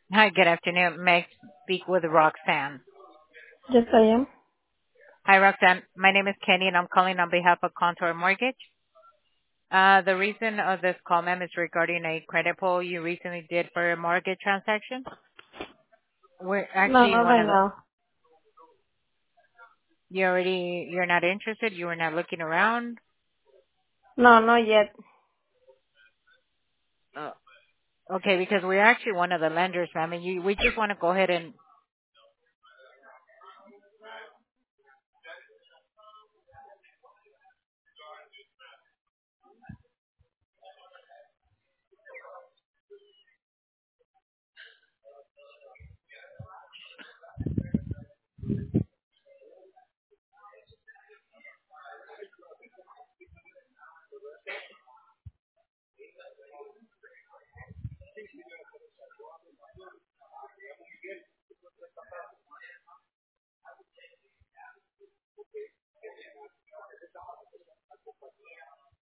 Hi, good afternoon. May I speak with Roxanne? Yes, I am. Hi, Roxanne. My name is Kenny, and I'm calling on behalf of Contour Mortgage. The reason of this call, ma'am, is regarding a credit pull you recently did for a mortgage transaction. We're No, actually not one right of the... now. You're not interested? You were not looking around? No, not yet. Uh, Okay, because we're actually one of the lenders, ma'am, and we just want to go ahead and